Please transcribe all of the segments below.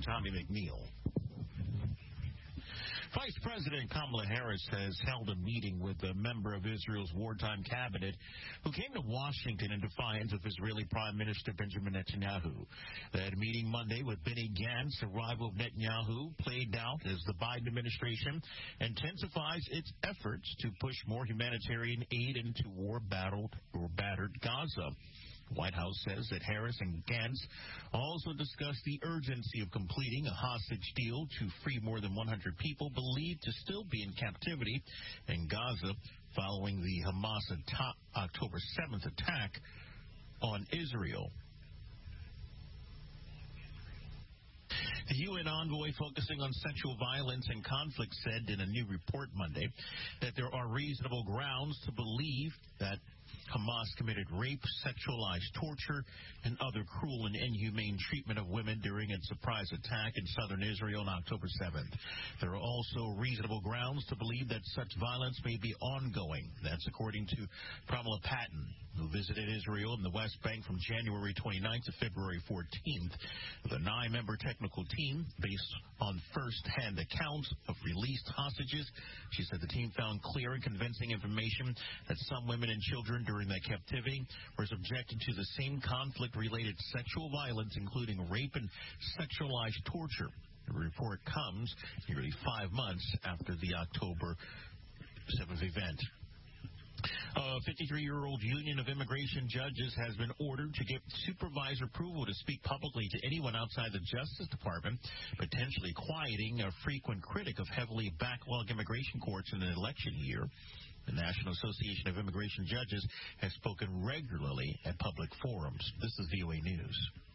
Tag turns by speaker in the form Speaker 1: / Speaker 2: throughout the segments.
Speaker 1: I'm Tommy McNeil. Vice President Kamala Harris has held a meeting with a member of Israel's wartime cabinet who came to Washington in defiance of Israeli Prime Minister Benjamin Netanyahu. They had a meeting Monday with Benny Gantz, a rival of Netanyahu, played out as the Biden administration intensifies its efforts to push more humanitarian aid into war-battered Gaza. The White House says that Harris and Gantz also discussed the urgency of completing a hostage deal to free more than 100 people believed to still be in captivity in Gaza following the Hamas October 7th attack on Israel. The UN envoy focusing on sexual violence and conflict said in a new report Monday that there are reasonable grounds to believe that Hamas committed rape, sexualized torture, and other cruel and inhumane treatment of women during its surprise attack in southern Israel on October 7th. There are also reasonable grounds to believe that such violence may be ongoing. That's according to Pramila Patten, who visited Israel and the West Bank from January 29th to February 14th. The 9-member technical team, based on first-hand accounts of released hostages, she said the team found clear and convincing information that some women and children during that captivity were subjected to the same conflict-related sexual violence, including rape and sexualized torture. The report comes nearly 5 months after the October 7th event. A 53-year-old union of immigration judges has been ordered to give supervisor approval to speak publicly to anyone outside the Justice Department, potentially quieting a frequent critic of heavily backlogged immigration courts in an election year. The National Association of Immigration Judges has spoken regularly at public forums. This is VOA News.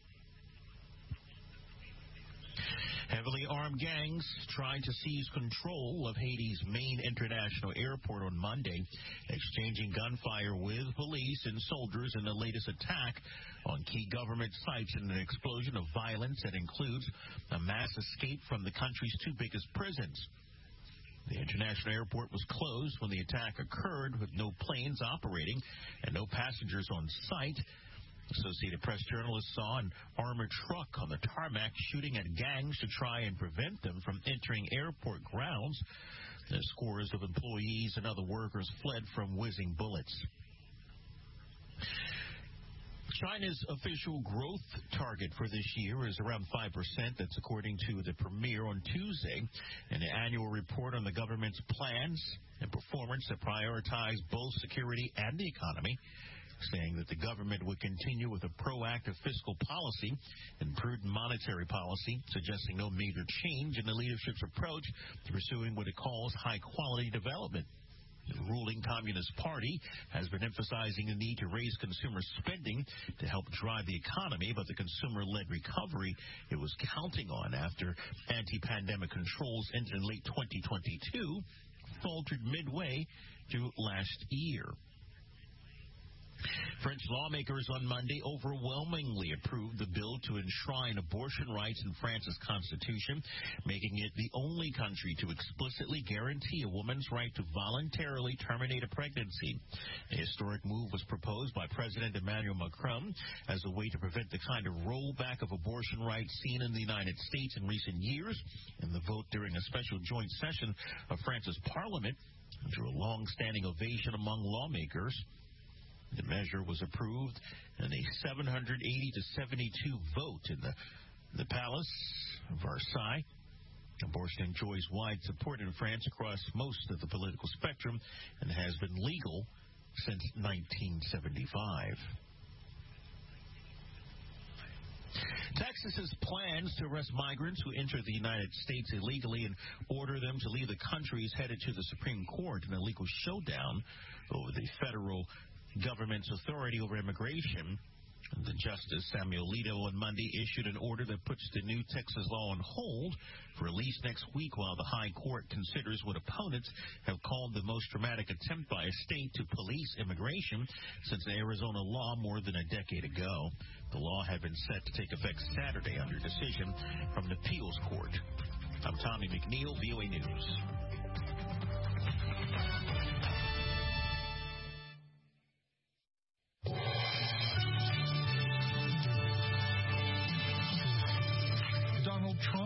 Speaker 1: Heavily armed gangs tried to seize control of Haiti's main international airport on Monday, exchanging gunfire with police and soldiers in the latest attack on key government sites in an explosion of violence that includes a mass escape from the country's 2 biggest prisons. The international airport was closed when the attack occurred, with no planes operating and no passengers on site. Associated Press journalists saw an armored truck on the tarmac shooting at gangs to try and prevent them from entering airport grounds. The scores of employees and other workers fled from whizzing bullets. China's official growth target for this year is around 5%. That's according to the premier on Tuesday, in an annual report on the government's plans and performance that prioritize both security and the economy, saying that the government would continue with a proactive fiscal policy and prudent monetary policy, suggesting no major change in the leadership's approach to pursuing what it calls high-quality development. The ruling Communist Party has been emphasizing the need to raise consumer spending to help drive the economy, but the consumer-led recovery it was counting on after anti-pandemic controls ended in late 2022 faltered midway through last year. French lawmakers on Monday overwhelmingly approved the bill to enshrine abortion rights in France's constitution, making it the only country to explicitly guarantee a woman's right to voluntarily terminate a pregnancy. A historic move was proposed by President Emmanuel Macron as a way to prevent the kind of rollback of abortion rights seen in the United States in recent years. In the vote during a special joint session of France's parliament, drew a long-standing ovation among lawmakers. The measure was approved in a 780 to 72 vote in the Palace of Versailles. Abortion enjoys wide support in France across most of the political spectrum and has been legal since 1975. Texas's plans to arrest migrants who enter the United States illegally and order them to leave the country is headed to the Supreme Court in a legal showdown over the federal government's authority over immigration. The Justice Samuel Alito on Monday issued an order that puts the new Texas law on hold for at least next week while the High Court considers what opponents have called the most dramatic attempt by a state to police immigration since the Arizona law more than a decade ago. The law had been set to take effect Saturday under decision from the Appeals Court. I'm Tommy McNeil, VOA News.
Speaker 2: Donald Trump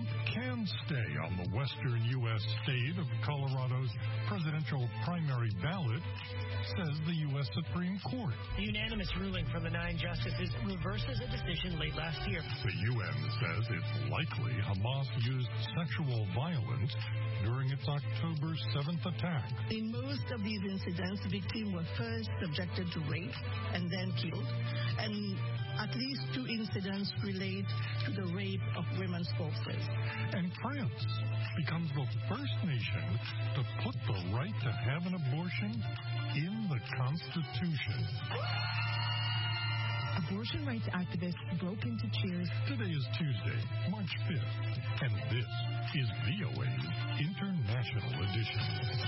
Speaker 2: day on the western U.S. state of Colorado's presidential primary ballot, says the U.S. Supreme Court.
Speaker 3: The unanimous ruling from the 9 justices reverses a decision late last year.
Speaker 2: The UN says it's likely Hamas used sexual violence during its October 7th attack.
Speaker 4: In most of these incidents, the victims were first subjected to rape and then killed. And at least 2 incidents relate to the rape of women's corpses.
Speaker 2: And France becomes the first nation to put the right to have an abortion in the Constitution.
Speaker 5: Abortion rights activists broke into cheers. Today
Speaker 2: is Tuesday, March 5th, and this is VOA's International Edition.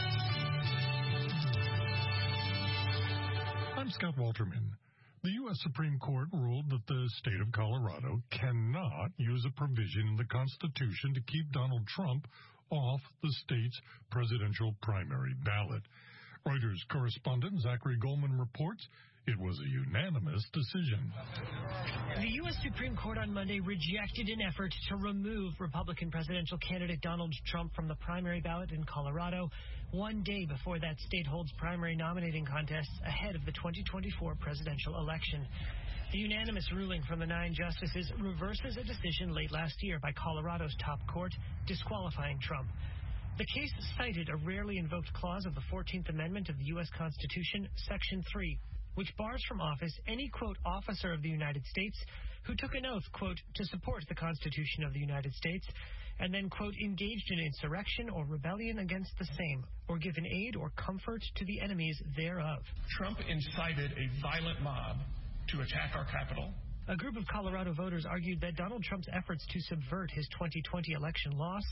Speaker 2: I'm Scott Walterman. The U.S. Supreme Court ruled that the state of Colorado cannot use a provision in the Constitution to keep Donald Trump off the state's presidential primary ballot. Reuters correspondent Zachary Goldman reports it was a unanimous decision.
Speaker 3: The U.S. Supreme Court on Monday rejected an effort to remove Republican presidential candidate Donald Trump from the primary ballot in Colorado, one day before that state holds primary nominating contests ahead of the 2024 presidential election. The unanimous ruling from the 9 justices reverses a decision late last year by Colorado's top court disqualifying Trump. The case cited a rarely invoked clause of the 14th Amendment of the U.S. Constitution, Section 3, which bars from office any, quote, officer of the United States who took an oath, quote, to support the Constitution of the United States and then, quote, engaged in insurrection or rebellion against the same, or given aid or comfort to the enemies thereof.
Speaker 6: Trump incited a violent mob to attack our Capitol.
Speaker 3: A group of Colorado voters argued that Donald Trump's efforts to subvert his 2020 election loss,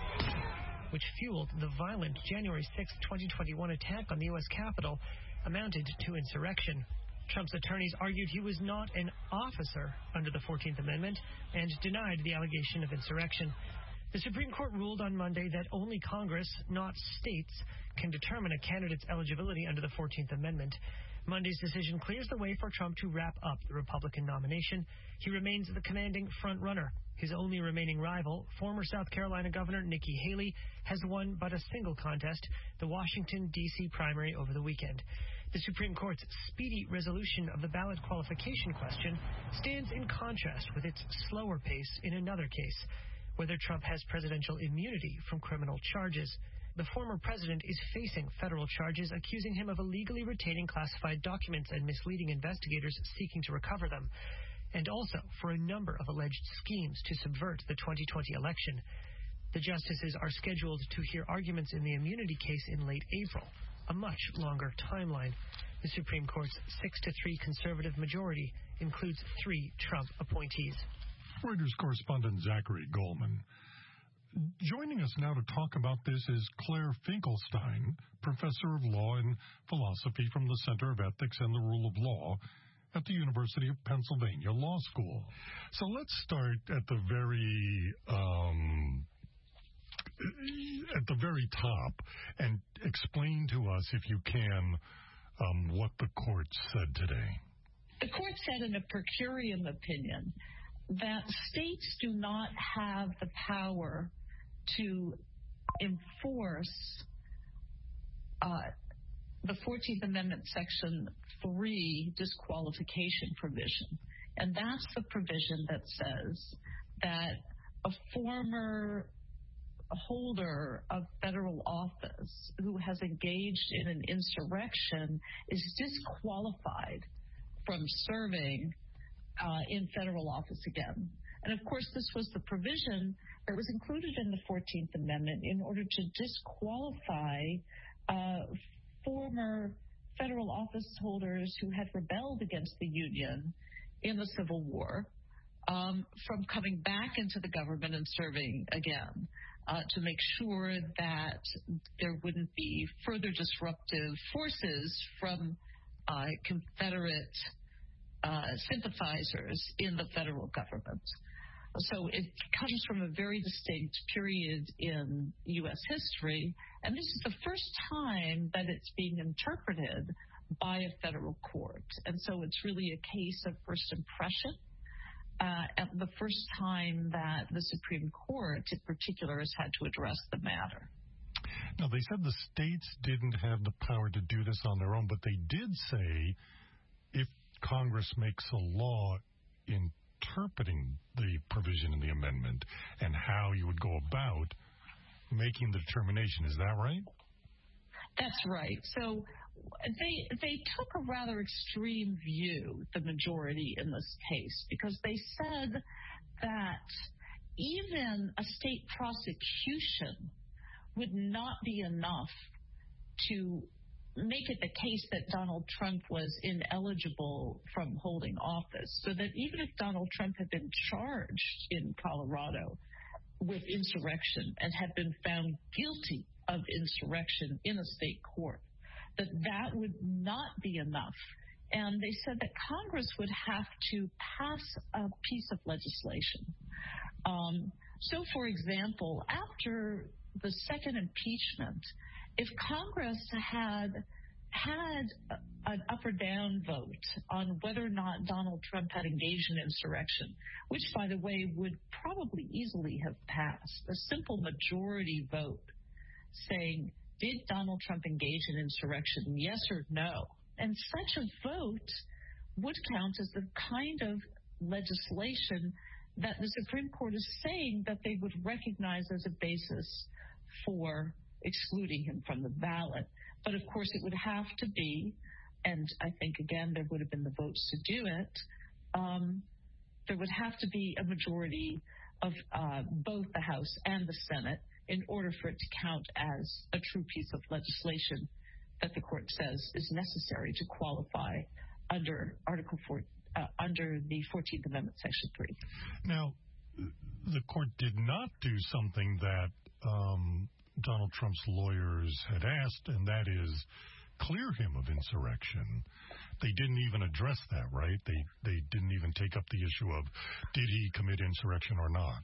Speaker 3: which fueled the violent January 6, 2021 attack on the U.S. Capitol, amounted to insurrection. Trump's attorneys argued he was not an officer under the 14th Amendment and denied the allegation of insurrection. The Supreme Court ruled on Monday that only Congress, not states, can determine a candidate's eligibility under the 14th Amendment. Monday's decision clears the way for Trump to wrap up the Republican nomination. He remains the commanding front-runner. His only remaining rival, former South Carolina Governor Nikki Haley, has won but a single contest, the Washington, D.C. primary over the weekend. The Supreme Court's speedy resolution of the ballot qualification question stands in contrast with its slower pace in another case, whether Trump has presidential immunity from criminal charges. The former president is facing federal charges accusing him of illegally retaining classified documents and misleading investigators seeking to recover them, and also for a number of alleged schemes to subvert the 2020 election. The justices are scheduled to hear arguments in the immunity case in late April, a much longer timeline. The Supreme Court's 6-3 conservative majority includes 3 Trump appointees.
Speaker 2: Reuters correspondent Zachary Goldman. Joining us now to talk about this is Claire Finkelstein, professor of law and philosophy from the Center of Ethics and the Rule of Law at the University of Pennsylvania Law School. So let's start at the very top and explain to us, if you can, what the court said today.
Speaker 7: The court said in a per curiam opinion that states do not have the power to enforce the 14th Amendment Section 3 disqualification provision. And that's the provision that says that a former holder of federal office who has engaged in an insurrection is disqualified from serving in federal office again. And of course, this was the provision that was included in the 14th Amendment in order to disqualify former federal office holders who had rebelled against the Union in the Civil War from coming back into the government and serving again, to make sure that there wouldn't be further disruptive forces from Confederate sympathizers in the federal government. So it comes from a very distinct period in U.S. history, and this is the first time that it's being interpreted by a federal court. And so it's really a case of first impression. at the first time that the Supreme Court, in particular, has had to address the matter.
Speaker 2: Now, they said the states didn't have the power to do this on their own, but they did say if Congress makes a law interpreting the provision in the amendment and how you would go about making the determination. Is that right?
Speaker 7: That's right. So they took a rather extreme view, the majority in this case, because they said that even a state prosecution would not be enough to make it the case that Donald Trump was ineligible from holding office. So that even if Donald Trump had been charged in Colorado with insurrection and had been found guilty of insurrection in a state court, that would not be enough. And they said that Congress would have to pass a piece of legislation. So, for example, after the second impeachment, if Congress had an up or down vote on whether or not Donald Trump had engaged in insurrection, which, by the way, would probably easily have passed, a simple majority vote saying, did Donald Trump engage in insurrection, yes or no? And such a vote would count as the kind of legislation that the Supreme Court is saying that they would recognize as a basis for excluding him from the ballot. But, of course, it would have to be, and I think, again, there would have been the votes to do it, there would have to be a majority of both the House and the Senate in order for it to count as a true piece of legislation that the court says is necessary to qualify under under the 14th Amendment, Section 3.
Speaker 2: Now, the court did not do something that Donald Trump's lawyers had asked, and that is clear him of insurrection. They didn't even address that, right? They didn't even take up the issue of did he commit insurrection or not.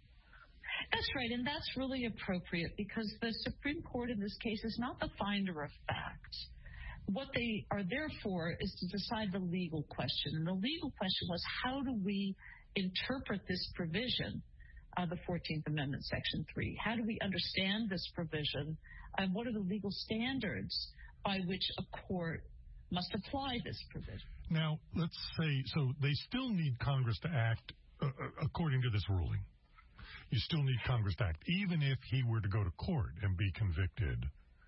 Speaker 7: That's right, and that's really appropriate because the Supreme Court in this case is not the finder of fact. What they are there for is to decide the legal question, and the legal question was how do we interpret this provision, the 14th Amendment, Section 3? How do we understand this provision, and what are the legal standards by which a court must apply this provision?
Speaker 2: Now, let's say, so they still need Congress to act according to this ruling. You still need Congress to act, even if he were to go to court and be convicted.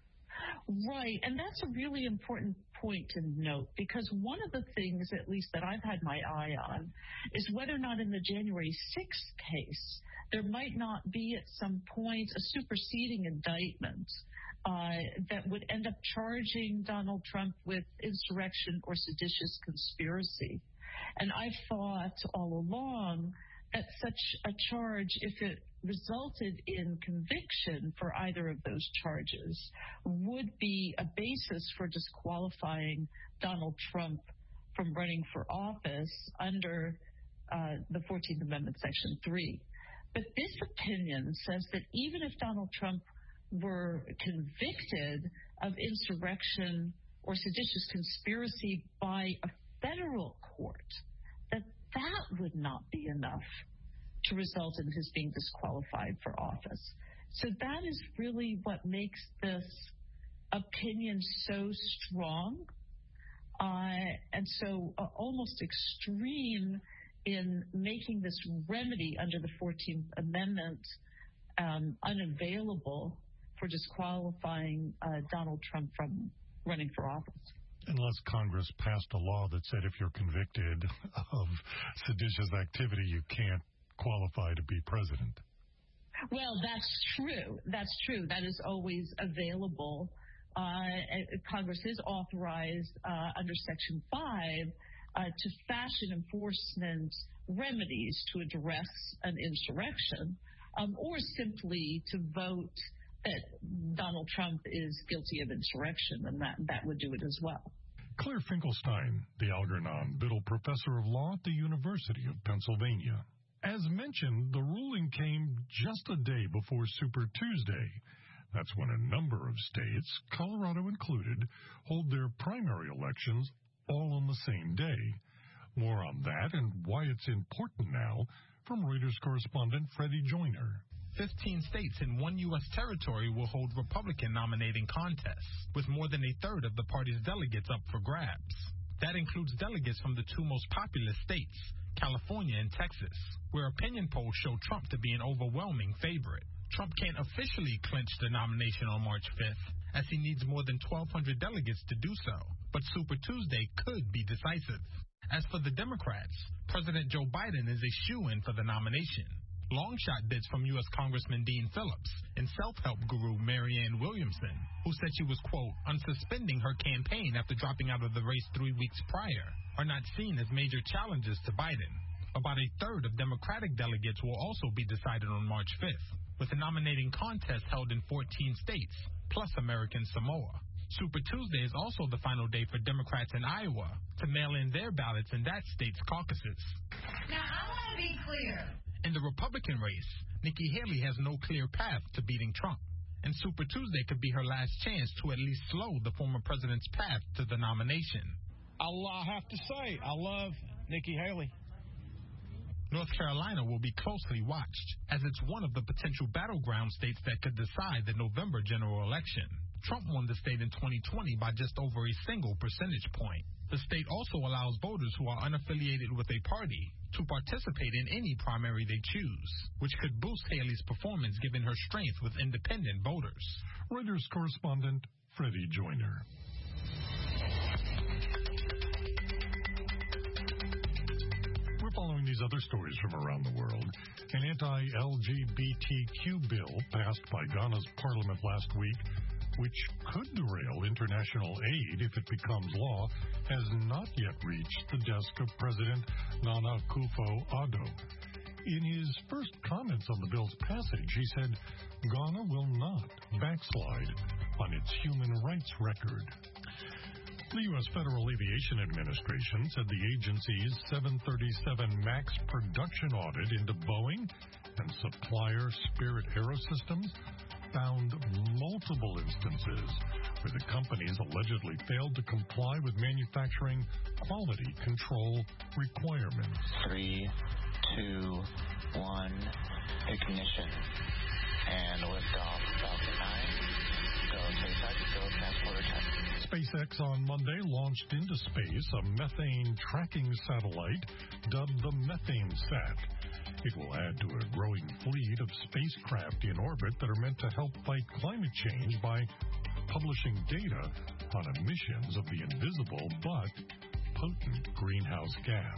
Speaker 7: Right, and that's a really important point to note, because one of the things, at least that I've had my eye on, is whether or not in the January 6th case, there might not be at some point a superseding indictment that would end up charging Donald Trump with insurrection or seditious conspiracy. And I've thought all along that such a charge, if it resulted in conviction for either of those charges, would be a basis for disqualifying Donald Trump from running for office under the 14th Amendment, Section 3. But this opinion says that even if Donald Trump were convicted of insurrection or seditious conspiracy by a federal court, that would not be enough to result in his being disqualified for office. So that is really what makes this opinion so strong and so almost extreme in making this remedy under the 14th Amendment unavailable for disqualifying Donald Trump from running for office.
Speaker 2: Unless Congress passed a law that said if you're convicted of seditious activity, you can't qualify to be president.
Speaker 7: Well, that's true. That's true. That is always available. Congress is authorized under Section 5 to fashion enforcement remedies to address an insurrection or simply to vote that Donald Trump is guilty of insurrection, and that would do it as well.
Speaker 2: Claire Finkelstein, the Algernon Biddle Professor of Law at the University of Pennsylvania. As mentioned, the ruling came just a day before Super Tuesday. That's when a number of states, Colorado included, hold their primary elections all on the same day. More on that and why it's important now from Reuters correspondent Freddie Joyner.
Speaker 8: 15 states in one U.S. territory will hold Republican nominating contests, with more than a third of the party's delegates up for grabs. That includes delegates from the two most populous states, California and Texas, where opinion polls show Trump to be an overwhelming favorite. Trump can't officially clinch the nomination on March 5th, as he needs more than 1,200 delegates to do so, but Super Tuesday could be decisive. As for the Democrats, President Joe Biden is a shoo-in for the nomination. Long-shot bids from U.S. Congressman Dean Phillips and self-help guru Marianne Williamson, who said she was, quote, unsuspending her campaign after dropping out of the race 3 weeks prior, are not seen as major challenges to Biden. About a third of Democratic delegates will also be decided on March 5th, with a nominating contest held in 14 states, plus American Samoa. Super Tuesday is also the final day for Democrats in Iowa to mail in their ballots in that state's caucuses.
Speaker 9: Now, I want to be clear.
Speaker 8: In the Republican race, Nikki Haley has no clear path to beating Trump, and Super Tuesday could be her last chance to at least slow the former president's path to the nomination.
Speaker 10: I have to say, I love Nikki Haley.
Speaker 8: North Carolina will be closely watched, as it's one of the potential battleground states that could decide the November general election. Trump won the state in 2020 by just over a single percentage point. The state also allows voters who are unaffiliated with a party to participate in any primary they choose, which could boost Haley's performance given her strength with independent voters.
Speaker 2: Reuters correspondent Freddie Joyner. We're following these other stories from around the world. An anti-LGBTQ bill passed by Ghana's parliament last week, which could derail international aid if it becomes law, has not yet reached the desk of President Nana Akufo-Addo. In his first comments on the bill's passage, he said Ghana will not backslide on its human rights record. The U.S. Federal Aviation Administration said the agency's 737 MAX production audit into Boeing and supplier Spirit AeroSystems found multiple instances where the companies allegedly failed to comply with manufacturing quality control requirements.
Speaker 11: 3, 2, 1, ignition, and liftoff, Falcon 9. Go SpaceX, go transporter test.
Speaker 2: SpaceX on Monday launched into space a methane tracking satellite dubbed the MethaneSat. It will add to a growing fleet of spacecraft in orbit that are meant to help fight climate change by publishing data on emissions of the invisible but potent greenhouse gas.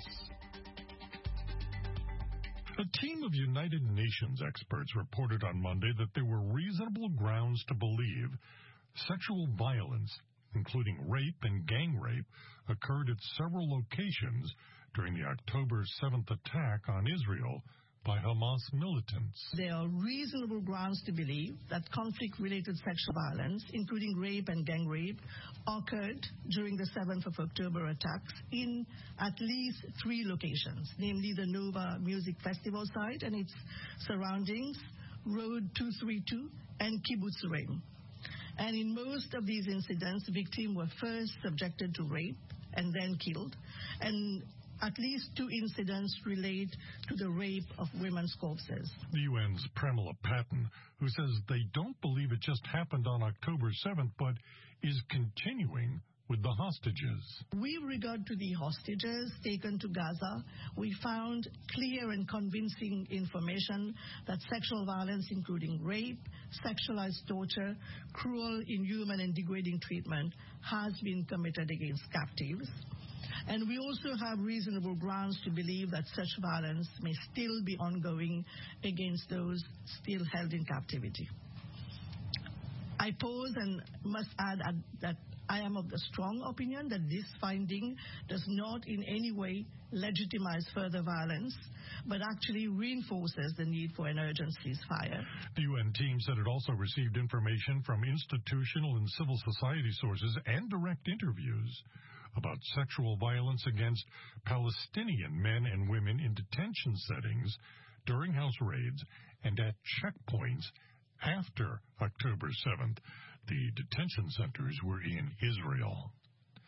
Speaker 2: A team of United Nations experts reported on Monday that there were reasonable grounds to believe sexual violence, including rape and gang rape, occurred at several locations during the October 7th attack on Israel by Hamas militants.
Speaker 4: There are reasonable grounds to believe that conflict-related sexual violence, including rape and gang rape, occurred during the 7th of October attacks in at least 3 locations, namely the Nova Music Festival site and its surroundings, Road 232, and Kibbutz Reim. And in most of these incidents, victims were first subjected to rape and then killed, and at least 2 incidents relate to the rape of women's corpses.
Speaker 2: The UN's Pramila Patten, who says they don't believe it just happened on October 7th, but is continuing with the hostages.
Speaker 4: With regard to the hostages taken to Gaza, we found clear and convincing information that sexual violence, including rape, sexualized torture, cruel, inhuman, and degrading treatment, has been committed against captives. And we also have reasonable grounds to believe that such violence may still be ongoing against those still held in captivity. I pause and must add that I am of the strong opinion that this finding does not in any way legitimize further violence, but actually reinforces the need for an urgent ceasefire.
Speaker 2: The UN team said it also received information from institutional and civil society sources and direct interviews about sexual violence against Palestinian men and women in detention settings during house raids and at checkpoints after October 7th. The detention centers were in Israel.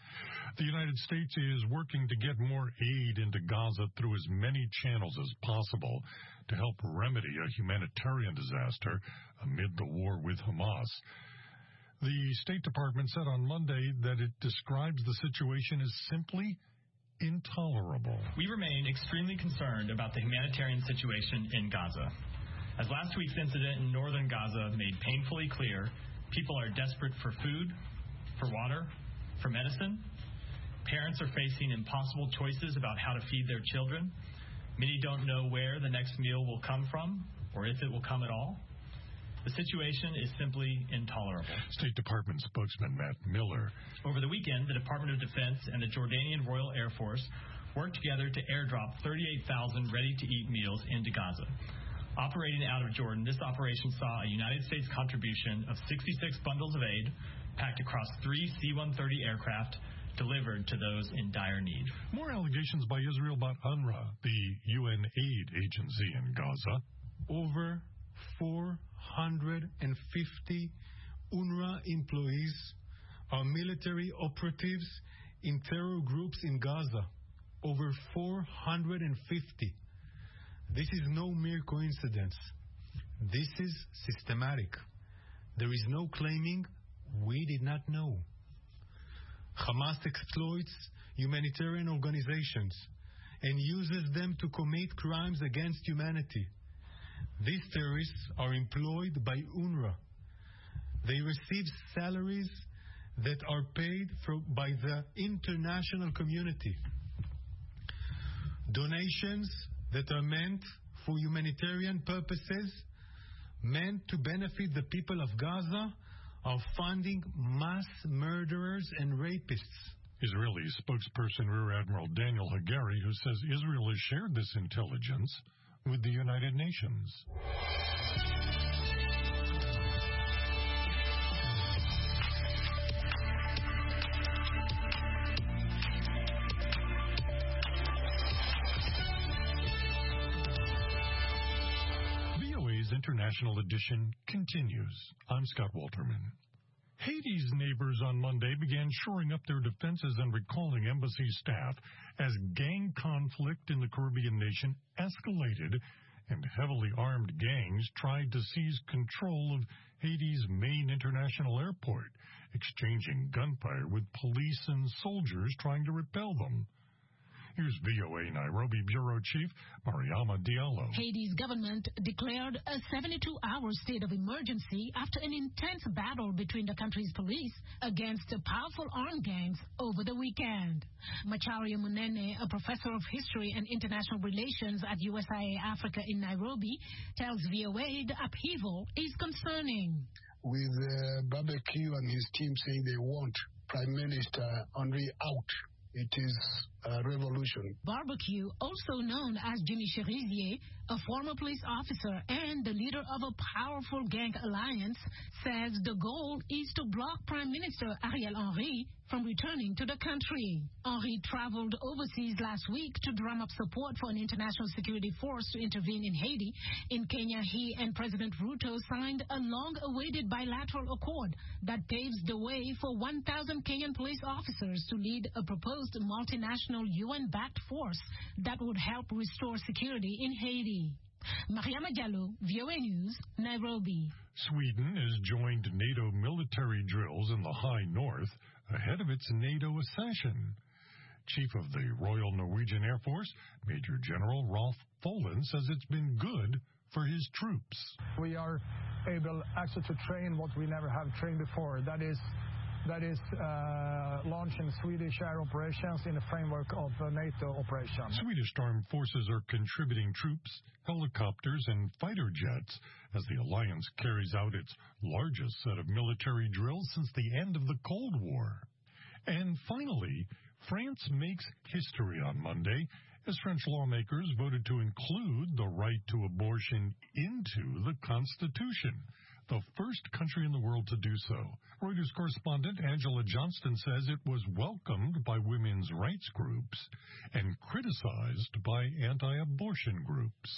Speaker 2: The United States is working to get more aid into Gaza through as many channels as possible to help remedy a humanitarian disaster amid the war with Hamas. The State Department said on Monday that it describes the situation as simply intolerable.
Speaker 12: We remain extremely concerned about the humanitarian situation in Gaza. As last week's incident in northern Gaza made painfully clear, people are desperate for food, for water, for medicine. Parents are facing impossible choices about how to feed their children. Many don't know where the next meal will come from, or if it will come at all. The situation is simply intolerable.
Speaker 2: State Department spokesman Matt Miller.
Speaker 12: Over the weekend, the Department of Defense and the Jordanian Royal Air Force worked together to airdrop 38,000 ready-to-eat meals into Gaza. Operating out of Jordan, this operation saw a United States contribution of 66 bundles of aid packed across 3 C-130 aircraft delivered to those in dire need.
Speaker 2: More allegations by Israel about UNRWA, the UN aid agency in Gaza.
Speaker 13: Over 450 UNRWA employees are military operatives in terror groups in Gaza. Over 450. This is no mere coincidence. This is systematic. There is no claiming we did not know. Hamas exploits humanitarian organizations and uses them to commit crimes against humanity. These terrorists are employed by UNRWA. They receive salaries that are paid by the international community. Donations that are meant for humanitarian purposes, meant to benefit the people of Gaza, are funding mass murderers and rapists.
Speaker 2: Israeli spokesperson Rear Admiral Daniel Hagari, who says Israel has shared this intelligence with the United Nations. VOA's International Edition continues. I'm Scott Walterman. Haiti's neighbors on Monday began shoring up their defenses and recalling embassy staff as gang conflict in the Caribbean nation escalated and heavily armed gangs tried to seize control of Haiti's main international airport, exchanging gunfire with police and soldiers trying to repel them. Here's VOA Nairobi Bureau Chief Mariama Diallo.
Speaker 14: Haiti's government declared a 72-hour state of emergency after an intense battle between the country's police against powerful armed gangs over the weekend. Macharia Munene, a professor of history and international relations at USIA Africa in Nairobi, tells VOA the upheaval is concerning.
Speaker 15: With Barbecue and his team saying they want Prime Minister Henry out, it is a revolution.
Speaker 14: Barbecue, also known as Jimmy Cherizier, a former police officer and the leader of a powerful gang alliance, says the goal is to block Prime Minister Ariel Henry from returning to the country. Henry traveled overseas last week to drum up support for an international security force to intervene in Haiti. In Kenya, he and President Ruto signed a long-awaited bilateral accord that paves the way for 1,000 Kenyan police officers to lead a proposed multinational UN-backed force that would help restore security in Haiti. Mariama Diallo, VOA News, Nairobi.
Speaker 2: Sweden has joined NATO military drills in the high north ahead of its NATO accession. Chief of the Royal Norwegian Air Force, Major General Rolf Follen, says it's been good for his troops.
Speaker 16: We are able actually to train what we never have trained before. That is launching Swedish air operations in the framework of NATO operations.
Speaker 2: Swedish armed forces are contributing troops, helicopters, and fighter jets as the alliance carries out its largest set of military drills since the end of the Cold War. And finally, France makes history on Monday as French lawmakers voted to include the right to abortion into the Constitution, the first country in the world to do so. Reuters correspondent Angela Johnston says it was welcomed by women's rights groups and criticized by anti-abortion groups.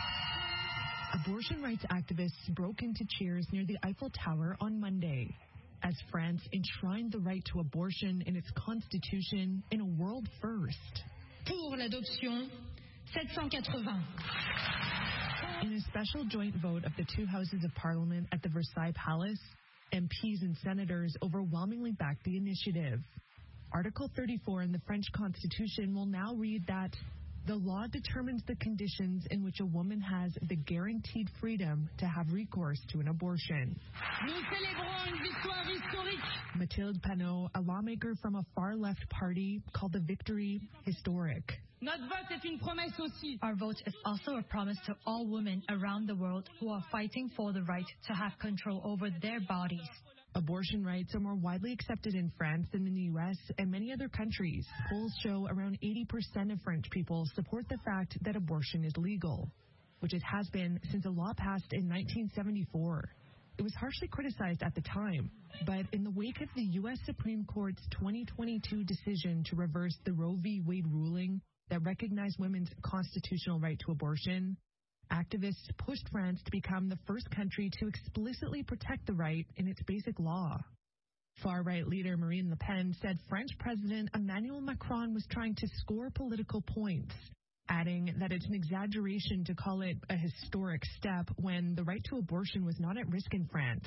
Speaker 5: Abortion rights activists broke into cheers near the Eiffel Tower on Monday. as France enshrined the right to abortion in its constitution in a world first.
Speaker 14: Pour l'adoption, 780.
Speaker 5: In a special joint vote of the two houses of parliament at the Versailles Palace, MPs and senators overwhelmingly backed the initiative. Article 34 in the French Constitution will now read that the law determines the conditions in which a woman has the guaranteed freedom to have recourse to an abortion.
Speaker 14: Nous célébrons une victoire historique.
Speaker 5: Mathilde Panot, a lawmaker from a far-left party, called the victory historic.
Speaker 14: Notre vote est une promesse aussi.
Speaker 17: Our vote is also a promise to all women around the world who are fighting for the right to have control over their bodies.
Speaker 5: Abortion rights are more widely accepted in France than in the U.S. and many other countries. Polls show around 80% of French people support the fact that abortion is legal, which it has been since a law passed in 1974. It was harshly criticized at the time, but in the wake of the U.S. Supreme Court's 2022 decision to reverse the Roe v. Wade ruling that recognized women's constitutional right to abortion, activists pushed France to become the first country to explicitly protect the right in its basic law. Far-right leader Marine Le Pen said French President Emmanuel Macron was trying to score political points, adding that it's an exaggeration to call it a historic step when the right to abortion was not at risk in France.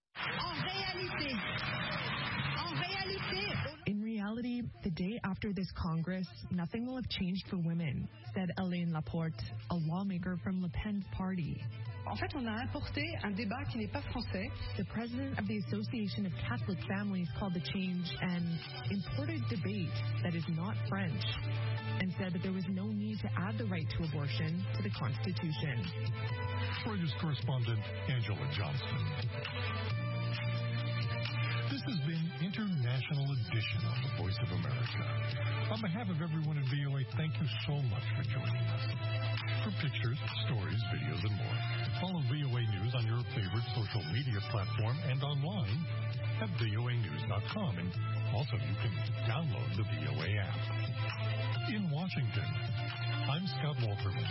Speaker 5: In reality, the day after this Congress, nothing will have changed for women, said Hélène Laporte, a lawmaker from Le Pen's party.
Speaker 18: En fait, on a importé un débat qui n'est pas français.
Speaker 5: The president of the Association of Catholic Families called the change an imported debate that is not French, and said that there was no need to add the right to abortion to the Constitution.
Speaker 2: Reuters correspondent Angela Johnston. This has been International Edition on the Voice of America. On behalf of everyone at VOA, thank you so much for joining us. For pictures, stories, videos, and more, follow VOA News on your favorite social media platform and online at voanews.com. And also, you can download the VOA app. In Washington, I'm Scott Walterman.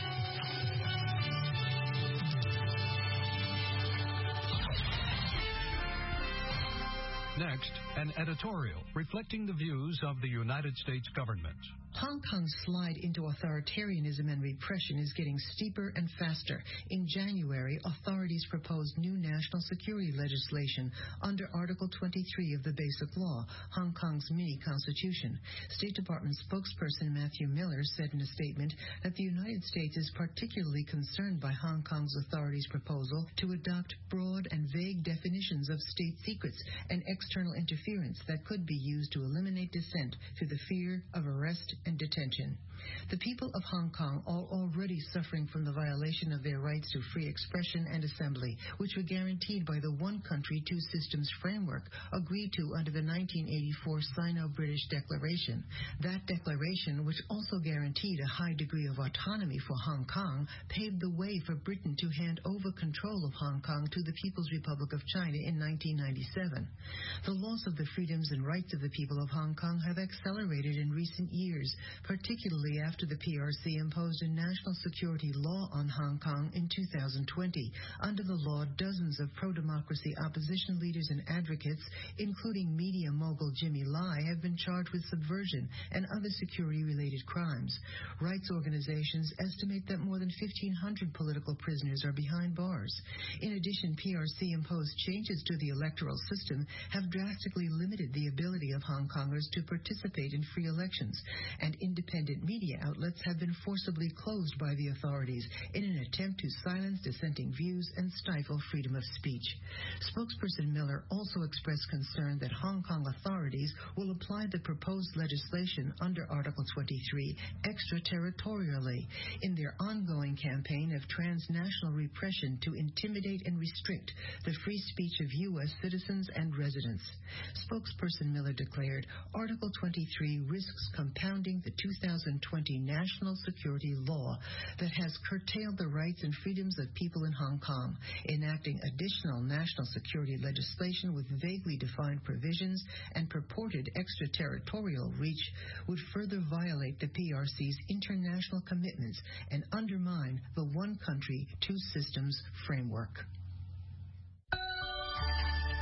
Speaker 19: Next, an editorial reflecting the views of the United States government.
Speaker 20: Hong Kong's slide into authoritarianism and repression is getting steeper and faster. In January, authorities proposed new national security legislation under Article 23 of the Basic Law, Hong Kong's mini-constitution. State Department spokesperson Matthew Miller said in a statement that the United States is particularly concerned by Hong Kong's authorities' proposal to adopt broad and vague definitions of state secrets and external interference that could be used to eliminate dissent through the fear of arrest and detention. The people of Hong Kong are already suffering from the violation of their rights to free expression and assembly, which were guaranteed by the One Country, Two Systems framework agreed to under the 1984 Sino-British Declaration. That declaration, which also guaranteed a high degree of autonomy for Hong Kong, paved the way for Britain to hand over control of Hong Kong to the People's Republic of China in 1997. The loss of the freedoms and rights of the people of Hong Kong have accelerated in recent years, particularly after the PRC imposed a national security law on Hong Kong in 2020. Under the law, dozens of pro-democracy opposition leaders and advocates, including media mogul Jimmy Lai, have been charged with subversion and other security-related crimes. Rights organizations estimate that more than 1,500 political prisoners are behind bars. In addition, PRC-imposed changes to the electoral system have drastically limited the ability of Hong Kongers to participate in free elections, and independent media outlets have been forcibly closed by the authorities in an attempt to silence dissenting views and stifle freedom of speech. Spokesperson Miller also expressed concern that Hong Kong authorities will apply the proposed legislation under Article 23 extraterritorially in their ongoing campaign of transnational repression to intimidate and restrict the free speech of U.S. citizens and residents. Spokesperson Miller declared Article 23 risks compounding the 2020 national security law that has curtailed the rights and freedoms of people in Hong Kong. Enacting additional national security legislation with vaguely defined provisions and purported extraterritorial reach would further violate the PRC's international commitments and undermine the One Country, Two Systems framework.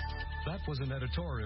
Speaker 19: That was an editorial